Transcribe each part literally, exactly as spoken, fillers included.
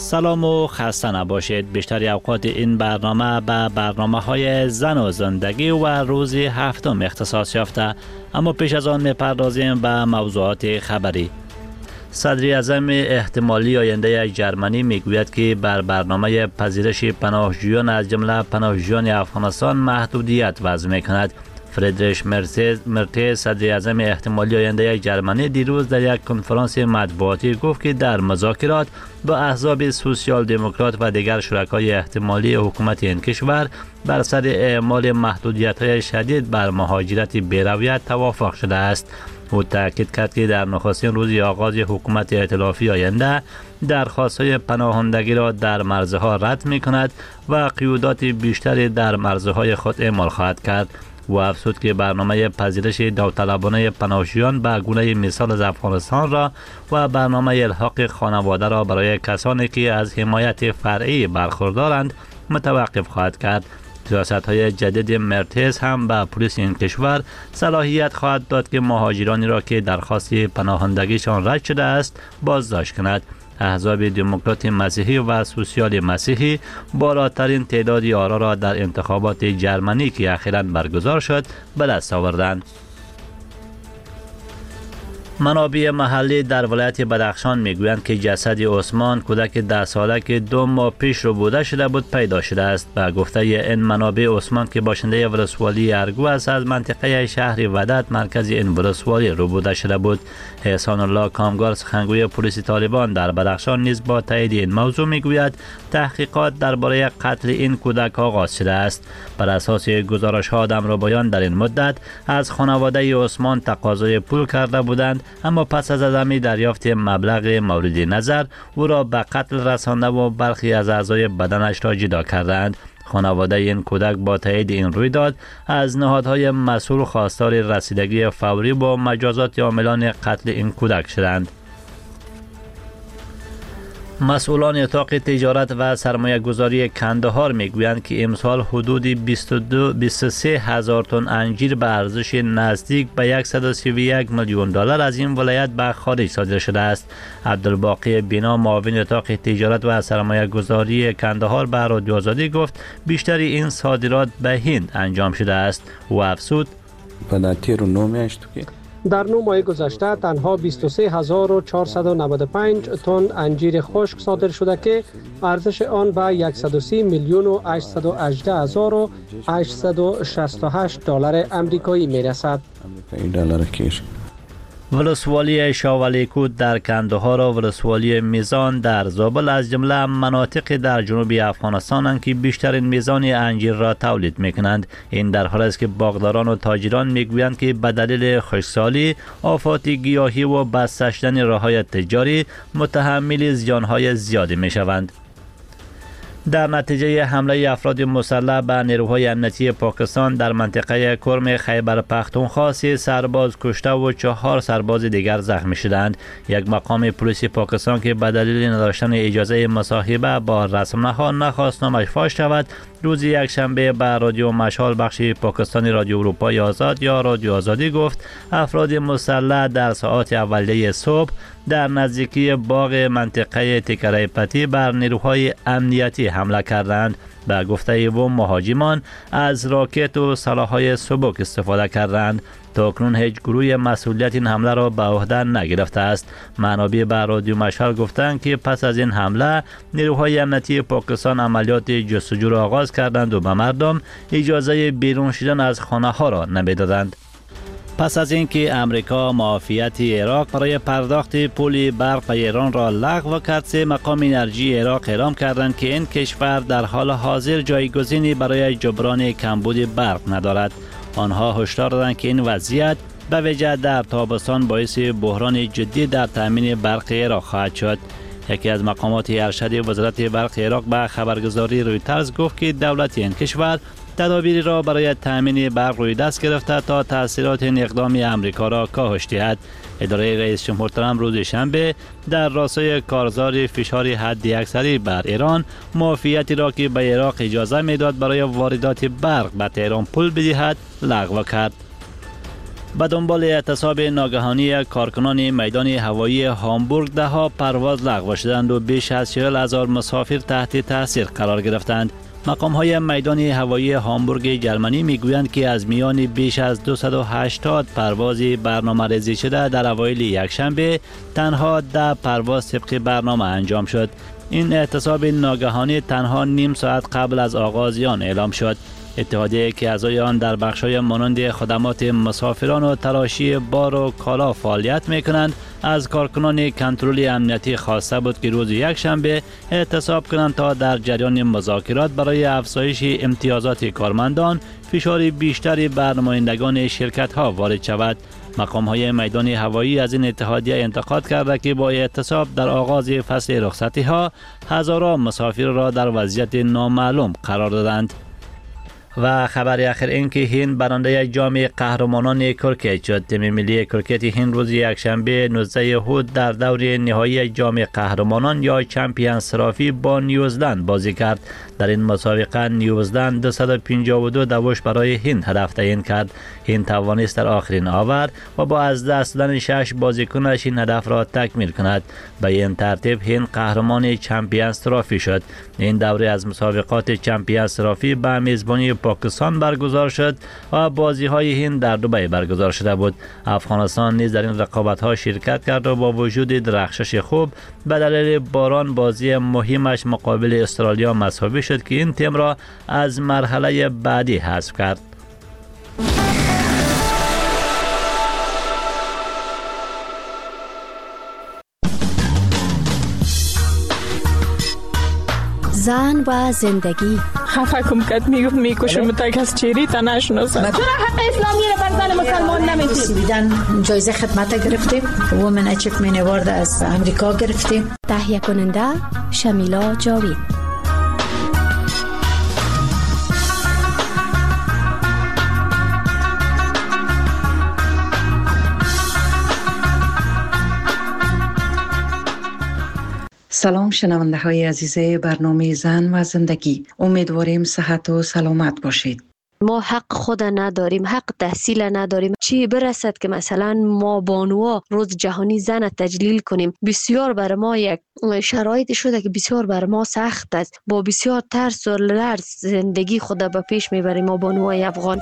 سلام و خسته نباشید. بیشتر اوقات این برنامه به برنامه های زن و زندگی و روز هفتم اختصاص یافته، اما پیش از آن میپردازیم به موضوعات خبری. صدر اعظم احتمالی آینده جرمنی میگوید که بر برنامه پذیرش پناهجویان از جمله پناهجویان افغانستان محدودیت وضع میکند. فریدریش مرتز، صدر اعظم احتمالی آینده جرمنی، دیروز در یک کنفرانس مطبوعاتی گفت که در مذاکرات با احزاب سوسیال دموکرات و دیگر شرکای احتمالی حکومت این کشور بر سر اعمال محدودیت‌های شدید بر مهاجرت بی‌رویت توافق شده است. او تاکید کرد که در نخستین روز آغاز حکومت ائتلافی آینده درخواست‌های پناهندگی را در مرزها رد می‌کند و قیودات بیشتری در مرزهای خود اعمال خواهد کرد. و افزود که برنامه پذیرش داوطلبانه پناهجویان به گونه مثال از افغانستان را و برنامه الحاق خانواده را برای کسانی که از حمایت فرعی برخوردارند متوقف خواهد کرد. سیاست‌های جدید مرتز هم به پلیس این کشور صلاحیت خواهد داد که مهاجرانی را که درخواست پناهندگیشان رد شده است بازداشت کند. احزاب دموکرات مسیحی و سوسیال مسیحی بالاترین تعداد آرا را در انتخابات جرمنی که اخیراً برگزار شد به دست آوردند. منابع محلی در ولایت بدخشان میگویند که جسد عثمان، کودک ده ساله که دو ماه پیش رو بوده شده بود، پیدا شده است. به گفته این منابع، عثمان که باشنده ولسوالی ارگو است، از منطقه شهر ودت مرکز این ولسوالی رو بوده شده بود. احسان الله کامگار، سخنگوی پلیس طالبان در بدخشان، نیز با تایید این موضوع میگوید تحقیقات درباره قتل این کودک آغاز شده است. بر اساس گزارش ها دمربایان در این مدت از خانواده عثمان تقاضای پول کرده بودند، اما پس از عدم دریافت مبلغ مورد نظر او را به قتل رسانده و برخی از اعضای بدنش را جدا کردند. خانواده این کودک با تایید این رویداد از نهادهای مسئول خواستار رسیدگی فوری با مجازات عاملان قتل این کودک شدند. مسئولان اتاق تجارت و سرمایه گذاری کندهار میگویند که امسال حدود بیست و دو بیست و سه هزار تن انجیر به ارزش نزدیک به صد و سی و یک میلیون دلار از این ولایت به خارج صادر شده است. عبدالباقی بینا، معاون اتاق تجارت و سرمایه گذاری کندهار، به رادیو آزادی گفت بیشتر این صادرات به هند انجام شده است. و افزود در نه ماه گذشته تنها بیست و سه هزار و چهارصد و نود و پنج تن انجیر خشک صادر شده که ارزش آن به صد و سی میلیون و هشتصد و هجده هزار و هشتصد و شصت و هشت دلار آمریکایی می رسد. ولسوالی شاولیکوت در کندهار و ولسوالی میزان در زابل از جمله مناطق در جنوب افغانستان که بیشترین میزان انجیر را تولید میکنند. این در حالی است که باغداران و تاجران میگویند که به دلیل خشکسالی، آفات گیاهی و بسته شدن راههای تجاری متحمل زیانهای زیادی میشوند. در نتیجه حمله افراد مسلح به نیروهای امنیتی پاکستان در منطقه کرم خیبر پختونخوا، سه سرباز کشته و چهار سرباز دیگر زخمی شدند. یک مقام پلیس پاکستان که به دلیل نداشتن اجازه مصاحبه با رسانه‌ها نخواست نامش فاش شود، روز یکشنبه به رادیو مشال بخش پاکستانی رادیو اروپای آزاد یا رادیو آزادی گفت افراد مسلح در ساعات اولیه صبح در نزدیکی باغ منطقه تکره پتی بر نیروهای امنیتی حمله کردند. به گفته او مهاجمان از راکت و سلاح‌های سبک استفاده کردند. تا اکنون هیچ گروه مسئولیت این حمله را به عهده نگرفته است. منابع به رادیو مشال گفتند که پس از این حمله نیروهای امنیتی پاکستان عملیات جستجو را آغاز کردند و به مردم اجازه بیرون شدن از خانه ها را نمیدادند. پس از اینکه امریکا معافیت عراق برای پرداخت پول برق به ایران را لغو کرد، سه مقام انرژی عراق اعلام کردند که این کشور در حال حاضر جایگزینی برای جبران کمبود برق ندارد. آنها هشدار دادند که این وضعیت به ویژه در تابستان باعث بحران جدی در تامین برق عراق خواهد شد. یکی از مقامات ارشد وزارت برق عراق به خبرگزاری رویترز گفت که دولت این کشور تدابیری را برای تامین برق روی دست گرفته تا تاثیرات این اقدام امریکا را کاهش دهد. اداره رئیس جمهور ترامپ روز شنبه در راستای کارزار فشار حداکثری بر ایران، معافیتی را که به عراق اجازه میداد برای واردات برق به تهران پول بدهد لغو کرد. به دنبال اعتصاب ناگهانی کارکنان میدان هوایی هامبورگ ده ها پرواز لغو شدند و بیش از چهل هزار مسافر تحت تاثیر قرار گرفتند. مقام های میدان هوایی هامبورگ جرمنی میگویند که از میان بیش از دویست و هشتاد پرواز برنامه ریزی شده در اوایل یکشنبه تنها ده پرواز طبق برنامه انجام شد. این اعتصاب ناگهانی تنها نیم ساعت قبل از آغاز آن اعلام شد. اتحادیه که اعضای آن در بخش‌های مانند خدمات مسافران و تلاشی بار و کالا فعالیت می‌کنند از کارکنان کنترل امنیتی خواسته بود که روز یکشنبه اعتصاب کنند تا در جریان مذاکرات برای افزایش امتیازات کارمندان فشار بیشتری بر نمایندگان شرکت‌ها وارد شود. مقام‌های میدان هوایی از این اتحادیه انتقاد کرده که با اعتصاب در آغاز فصل رخصتی‌ها هزاران مسافر را در وضعیت نامعلوم قرار دادند. و خبر آخر این که هند برنده جام قهرمانان کرکت شد. تیم ملی کرکت هند روز یکشنبه نوزده اود در دور نهایی جام قهرمانان یا چمپیونز ترافی با نیوزلند بازی کرد. در این مسابقه نیوزلند دویست و پنجاه و دو دوش برای هند هدف تعیین کرد. هند توانست در آخرین آور و با از دست دادن شش بازیکنش این هدف را تکمیل کند. به این ترتیب هند قهرمان چمپیونز ترافی شد. این دوره از مسابقات چمپیونز ترافی به میزبانی پاکستان برگزار شد و بازی های هند در دبی برگزار شده بود. افغانستان نیز در این رقابت ها شرکت کرد و با وجود درخشش خوب به دلیل باران بازی مهمش مقابل استرالیا مساوی شد که این تیم را از مرحله بعدی حذف کرد. زن و زندگی خفه کم کد میگفت میکشم تک از چیری تا نشناسم. چرا حق اسلامی رو بر زن مسلمان نمیدید؟ بیدن جایزه خدمت گرفتیم. وومن اچیومنت اوارد از امریکا گرفتیم. تهیه کننده شمیلا جاوید. سلام شنونده های عزیز برنامه زن و زندگی، امیدواریم صحت و سلامت باشید. ما حق خود نداریم، حق تحصیل نداریم. چی برسد که مثلا ما بانوها روز جهانی زن تجلیل کنیم؟ بسیار بر ما یک شرایط شده که بسیار بر ما سخت است. با بسیار ترس و لرز زندگی خود به پیش میبریم ما بانوهای افغان.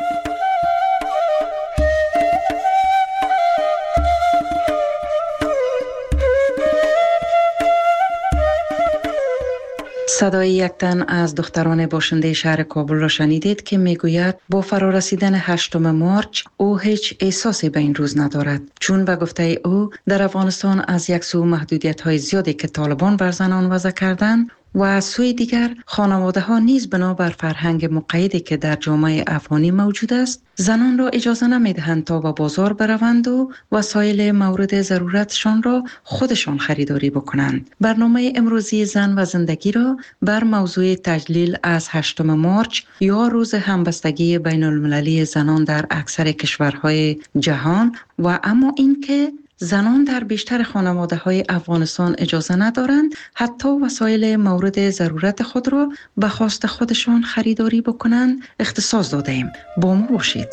صدای یک تن از دختران باشنده شهر کابل را شنیدید که میگوید با فرارسیدن هشتم مارچ او هیچ احساسی به این روز ندارد، چون به گفته او در افغانستان از یک سو محدودیت های زیادی که طالبان بر زنان وضع کردند و از سوی دیگر خانواده ها نیز بنابر فرهنگ مقیدی که در جامعه افغانی موجود است زنان را اجازه نمیدهند تا به بازار بروند و وسایل مورد ضرورتشان را خودشان خریداری بکنند. برنامه امروزی زن و زندگی را بر موضوع تجلیل از هشتم مارچ یا روز همبستگی بین المللی زنان در اکثر کشورهای جهان و اما اینکه زنان در بیشتر خانواده های افغانستان اجازه ندارند حتی وسایل مورد ضرورت خود را به خواست خودشان خریداری بکنند اختصاص داده ایم. با ما باشید.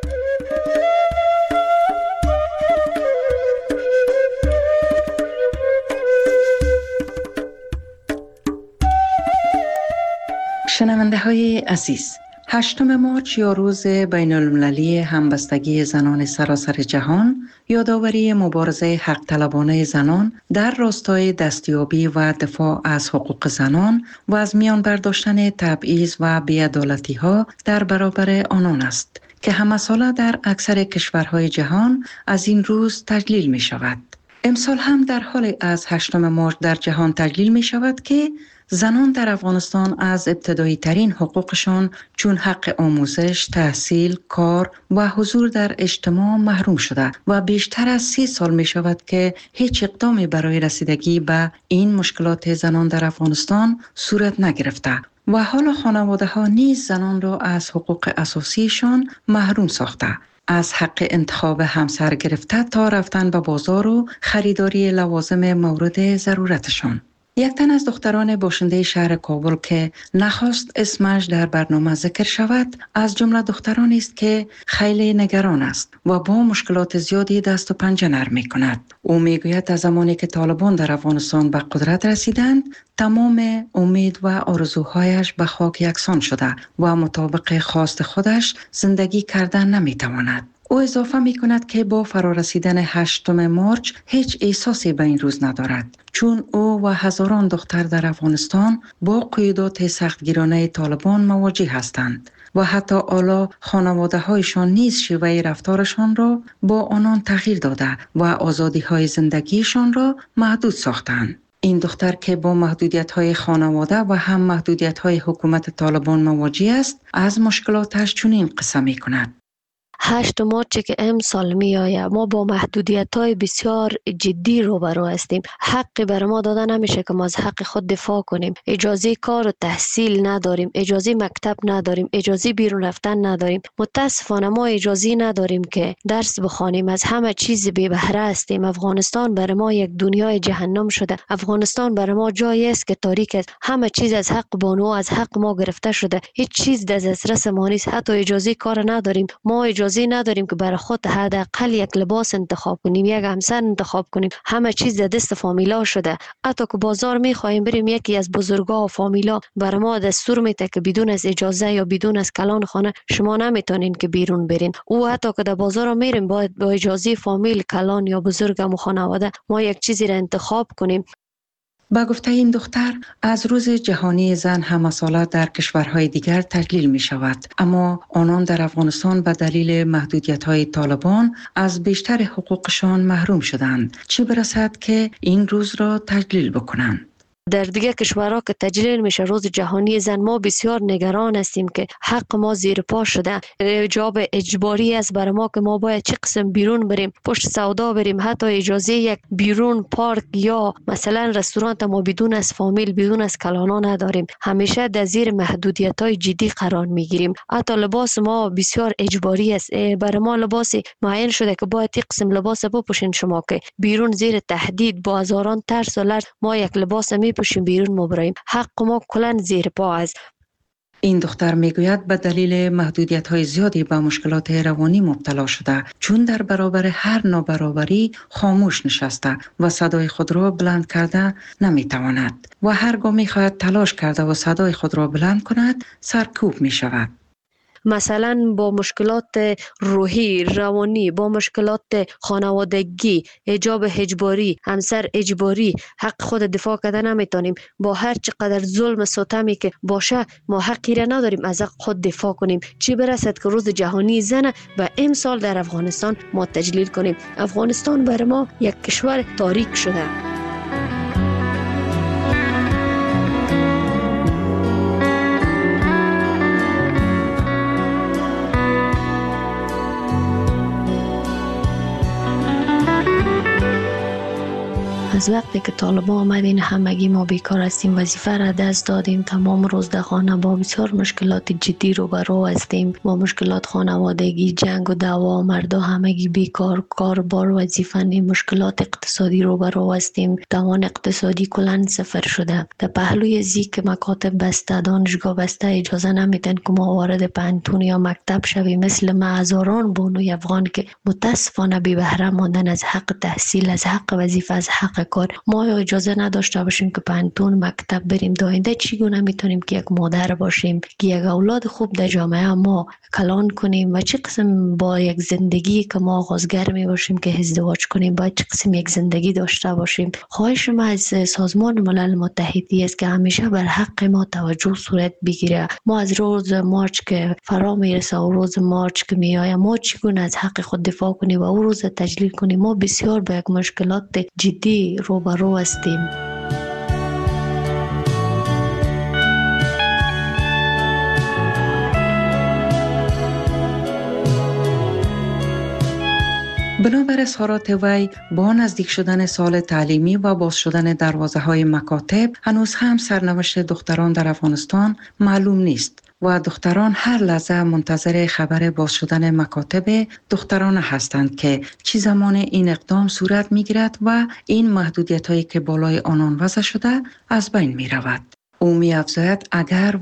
شنونده های عزیز، هشتم مارچ یا روز بین المللی همبستگی زنان سراسر جهان یادآوری مبارزه حق طلبانه زنان در راستای دستیابی و دفاع از حقوق زنان و از میان برداشتن تبعیض و بی‌عدالتی ها در برابر آنان است که همه ساله در اکثر کشورهای جهان از این روز تجلیل می شود. امسال هم در حال از هشتم مارچ در جهان تجلیل می شود که زنان در افغانستان از ابتدایی ترین حقوقشان چون حق آموزش، تحصیل، کار و حضور در اجتماع محروم شده و بیشتر از سی سال می شود که هیچ اقدامی برای رسیدگی به این مشکلات زنان در افغانستان صورت نگرفته و حالا خانواده ها نیز زنان را از حقوق اساسیشان محروم ساخته، از حق انتخاب همسر گرفته تا رفتن به بازار و خریداری لوازم مورد ضرورتشان. یک تن از دختران باشنده شهر کابل که نخواست اسمش در برنامه ذکر شود، از جمله دخترانی است که خیلی نگران است و با مشکلات زیادی دست و پنجه نرم می‌کند. او میگوید از زمانی که طالبان در افغانستان به قدرت رسیدند، تمام امید و آرزوهایش به خاک یکسان شده و مطابق خواست خودش زندگی کردن نمی‌تواند. او اضافه می کند که با فرارسیدن هشتم مارچ هیچ احساسی به این روز ندارد، چون او و هزاران دختر در افغانستان با قیودات سختگیرانه طالبان مواجه هستند و حتی حالا خانواده هایشان نیز شیوه رفتارشان را با آنان تغییر داده و آزادی های زندگیشان را محدود ساختند. این دختر که با محدودیت های خانواده و هم محدودیت های حکومت طالبان مواجه است، از مشکلاتش چنین قصه می کند. هشت مارچ که امسال می آید، ما با محدودیت های بسیار جدی روبرو هستیم. حقی بر ما داده نمیشه که ما از حق خود دفاع کنیم. اجازه کار و تحصیل نداریم، اجازه مکتب نداریم، اجازه بیرون رفتن نداریم. متاسفانه ما اجازه نداریم که درس بخوانیم. از همه چیز بی بهره هستیم. افغانستان بر ما یک دنیای جهنم شده. افغانستان بر ما جایی است که تاریک است. همه چیز از حق بانو از حق ما گرفته شده. هیچ چیز در دسترس ما نیست. حتی اجازه کار نداریم. ما اجازه نداریم که برای خود حداقل یک لباس انتخاب کنیم، یک همسر انتخاب کنیم. همه چیز در دست فامیلا شده. حتی که بازار میخوایم بریم، یکی از بزرگا و فامیلا بر ما دستور میده که بدون از اجازه یا بدون از کلان خانه شما نمیتونین که بیرون برین. او حتی که در بازار میریم باید با اجازه فامیل، کلان یا بزرگم و خانواده ما یک چیزی را انتخاب کنیم. با گفته این دختر، از روز جهانی زن هم‌اصالت در کشورهای دیگر تجلیل می شود، اما آنان در افغانستان به دلیل محدودیت‌های طالبان از بیشتر حقوقشان محروم شدند، چه برسد که این روز را تجلیل بکنند. در دیگه کشورها که تجلیل میشه روز جهانی زن، ما بسیار نگران هستیم که حق ما زیر پا شده. جاب اجباری است برای ما که ما باید چه قسم بیرون بریم، پشت سودا بریم، حتی اجازه یک بیرون پارک یا مثلا رستوران ما بدون از فامیل، بدون از کلانا نداریم. همیشه در زیر محدودیت‌های جدی قرار میگیریم. حتی لباس ما بسیار اجباری است. برای ما لباس معین شده که باید یک قسم لباس بپوشین. شما که بیرون زیر تهدید با هزاران ترس و لرز ما یک لباس می پوشیم بیرون مبرایم. حق ما کلن زیر پا است. این دختر میگوید به دلیل محدودیت‌های زیادی به مشکلات روانی مبتلا شده، چون در برابر هر نابرابری خاموش نشسته و صدای خود را بلند کرده نمیتواند و هرگاه میخواهد تلاش کرده و صدای خود را بلند کند سرکوب میشود. مثلا با مشکلات روحی، روانی، با مشکلات خانوادگی، حجاب اجباری، همسر اجباری، حق خود دفاع کردن نمیتونیم. با هر چقدر ظلم و ستمی که باشه ما حقی را نداریم از حق خود دفاع کنیم. چی برسد که روز جهانی زن و امسال در افغانستان ما تجلیل کنیم. افغانستان برای ما یک کشور تاریک شده. از وقتی که طالبان آمدین همگی ما بیکار هستیم، وظیفه را دست دادیم، تمام روز در خانه با بسیار مشکلات جدی روبرو هستیم. با مشکلات خانوادگی، جنگ و دعوا، مردا همگی بیکار، کار بار وظیفه نیم، مشکلات اقتصادی روبرو هستیم. توان اقتصادی کلن صفر شده. در پهلوی زی که مکاتب بسته، دانشگاه بسته، اجازه نمیدن که ما وارد پانتون یا مکتب شویم. مثل ما هزاران بانوی افغان که متاسفانه بی بهره ماندن از حق تحصیل، از حق وظیفه، از حق کار. ما اجازه نداشته باشیم که پانتون مکتب بریم. داینده چگونه میتونیم که یک مادر باشیم که یک اولاد خوب در جامعه ما کلان کنیم و چه قسم با یک زندگی که ما آغازگر می باشیم که ازدواج کنیم، باید چه قسم یک زندگی داشته باشیم. خواهش ما از سازمان ملل متحدی است که همیشه بر حق ما توجه صورت بگیره. ما از روز مارچ که فرا میرسه و روز مارچ که میآید ما چگونه از حق خود دفاع کنیم و او روز تجلیل کنیم. ما بسیار با یک مشکلات جدی روبرو هستیم. بنابر اظهارات وی، با نزدیک شدن سال تعلیمی و باز شدن دروازه های مکاتب هنوز هم سرنوشت دختران در افغانستان معلوم نیست و دختران هر لحظه منتظر خبر باز شدن مکاتب دختران هستند که چه زمان این اقدام صورت می گیرد و این محدودیت هایی که بالای آنان وضع شده از بین می رود. او می افزاید اگر